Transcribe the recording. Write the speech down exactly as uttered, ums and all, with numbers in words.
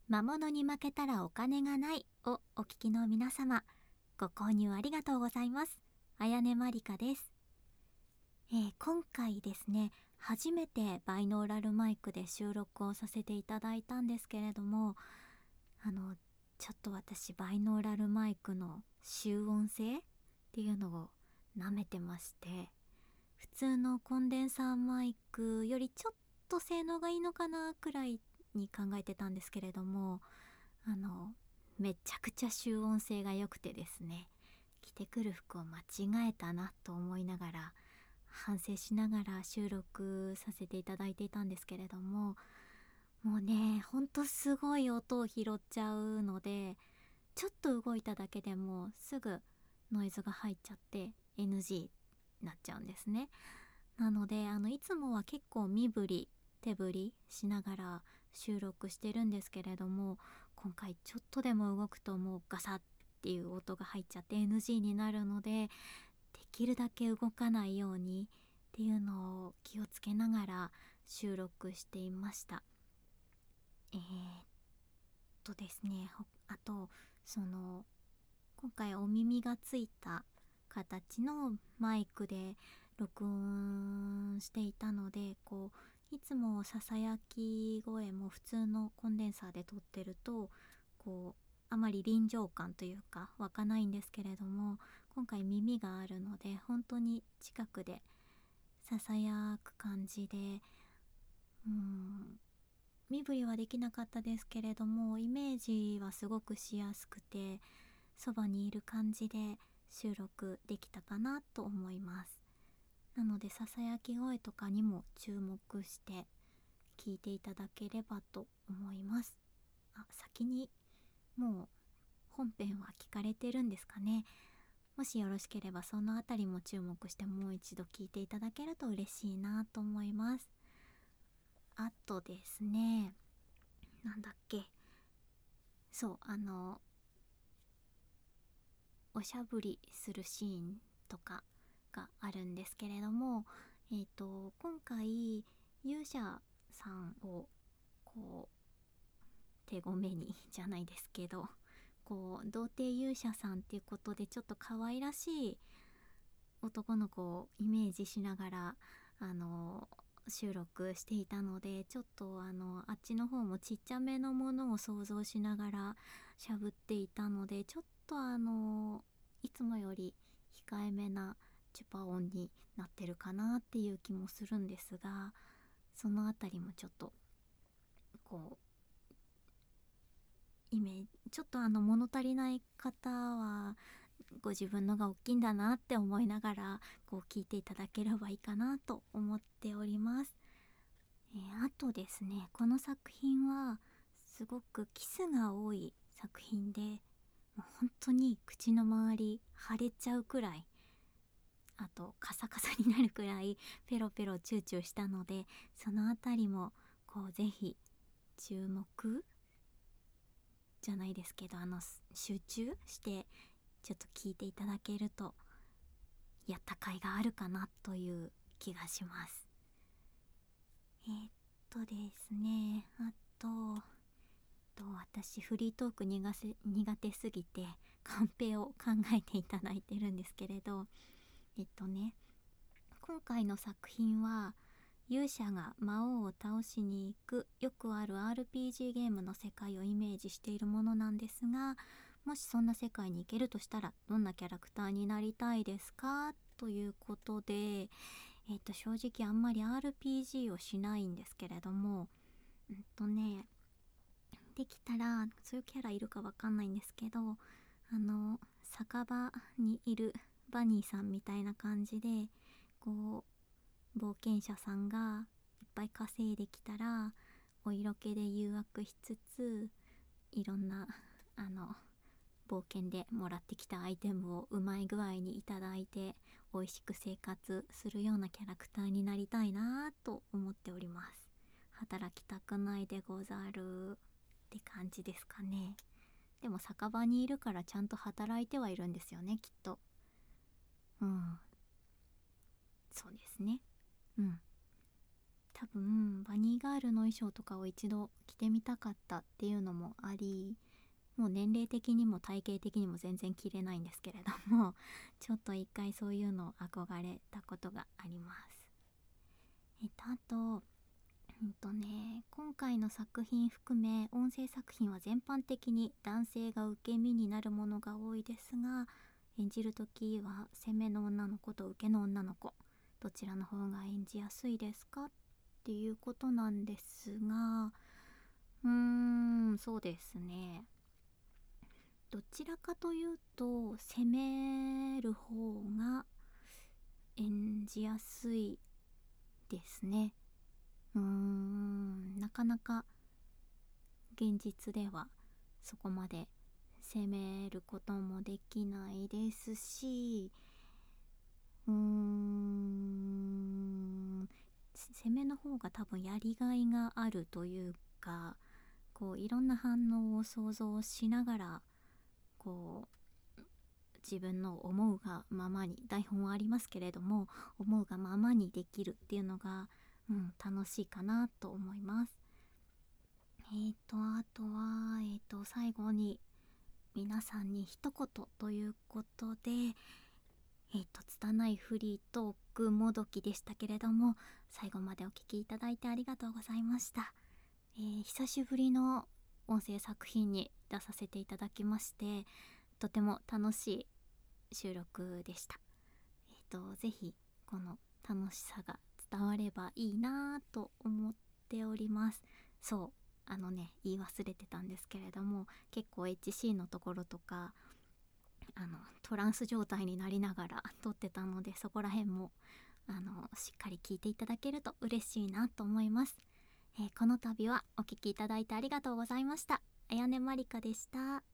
魔物に負けたらお金がないをお聞きの皆様、ご購入ありがとうございます。あやねまりかです。えー今回ですね、初めてバイノーラルマイクで収録をさせていただいたんですけれども、あのちょっと私バイノーラルマイクの集音性っていうのを舐めてまして、普通のコンデンサーマイクよりちょっと性能がいいのかなくらいに考えてたんですけれども、あのめちゃくちゃ集音性が良くてですね、着てくる服を間違えたなと思いながら、反省しながら収録させていただいていたんですけれども、もうねほんとすごい音を拾っちゃうので、ちょっと動いただけでもすぐノイズが入っちゃって エヌジー になっちゃうんですね。なのであのいつもは結構身振り手振りしながら収録してるんですけれども、今回ちょっとでも動くともうガサッっていう音が入っちゃって エヌジー になるので、できるだけ動かないようにっていうのを気をつけながら収録していました。えー、っとですねほあとその今回お耳がついた形のマイクで録音していたので、こういつもささやき声も普通のコンデンサーで撮ってるとこうあまり臨場感というか湧かないんですけれども、今回耳があるので本当に近くでささやく感じで、うーん身振りはできなかったですけれどもイメージはすごくしやすくて、そばにいる感じで収録できたかなと思います。なのでささやき声とかにも注目して聞いていただければと思います。あ、先にもう本編は聞かれてるんですかね。もしよろしければそのあたりも注目してもう一度聞いていただけると嬉しいなと思います。あとですね、なんだっけ、そうあのおしゃぶりするシーンとかがあるんですけれども、えーと今回勇者さんをこう手ごめにじゃないですけど、こう童貞勇者さんっていうことでちょっと可愛らしい男の子をイメージしながらあの収録していたので、ちょっとあのあっちの方もちっちゃめのものを想像しながらしゃぶっていたので、ちょっとあのいつもより控えめなチュパ音になってるかなっていう気もするんですが、そのあたりもちょっとこうイメージちょっとあの物足りない方はご自分のが大きいんだなって思いながらこう聞いていただければいいかなと思っております。えーあとですね、この作品はすごくキスが多い作品で、もう本当に口の周り腫れちゃうくらい、あとカサカサになるくらいペロペロチューチューしたので、そのあたりもこうぜひ注目じゃないですけど、あの集中してちょっと聞いていただけるとやった甲斐があるかなという気がします。えーっとですね、あとと私フリートーク苦せ苦手すぎてカンペを考えていただいてるんですけれど、えっとね今回の作品は勇者が魔王を倒しに行くよくある アールピージー ゲームの世界をイメージしているものなんですが、もしそんな世界に行けるとしたらどんなキャラクターになりたいですかということで、えっと正直あんまり アールピージー をしないんですけれども、うんとねできたらそういうキャラいるかわかんないんですけど、あの酒場にいるバニーさんみたいな感じで、こう冒険者さんがいっぱい稼いできたらお色気で誘惑しつつ、いろんなあの冒険でもらってきたアイテムをうまい具合にいただいて美味しく生活するようなキャラクターになりたいなと思っております。働きたくないでござるって感じですかね。でも酒場にいるからちゃんと働いてはいるんですよね、きっと。うん、そうですね。うん。 多分バニーガールの衣装とかを一度着てみたかったっていうのもあり、もう年齢的にも体型的にも全然着れないんですけれどもちょっと一回そういうの憧れたことがあります。えっとあとうんとね今回の作品含め音声作品は全般的に男性が受け身になるものが多いですが、演じる時は攻めの女の子と受けの女の子、どちらの方が演じやすいですかっていうことなんですが、うーんそうですね、どちらかというと攻める方が演じやすいですね。うーんなかなか現実ではそこまで攻めることもできないですし、うーん攻めの方が多分やりがいがあるというか、こういろんな反応を想像しながらこう自分の思うがままに、台本はありますけれども思うがままにできるっていうのが、うん、楽しいかなと思います。えーとあとはえーと最後に皆さんに一言ということで、えーと拙いフリートークもどきでしたけれども、最後までお聞きいただいてありがとうございました。えー久しぶりの音声作品に出させていただきまして、とても楽しい収録でした。えっ、とぜひこの楽しさが伝わればいいなぁと思っております。そうあのね言い忘れてたんですけれども、結構 エイチシー のところとかあのトランス状態になりながら撮ってたので、そこら辺もあのしっかり聞いていただけると嬉しいなと思います。えーこの度はお聞きいただいてありがとうございました。あやねまりかでした。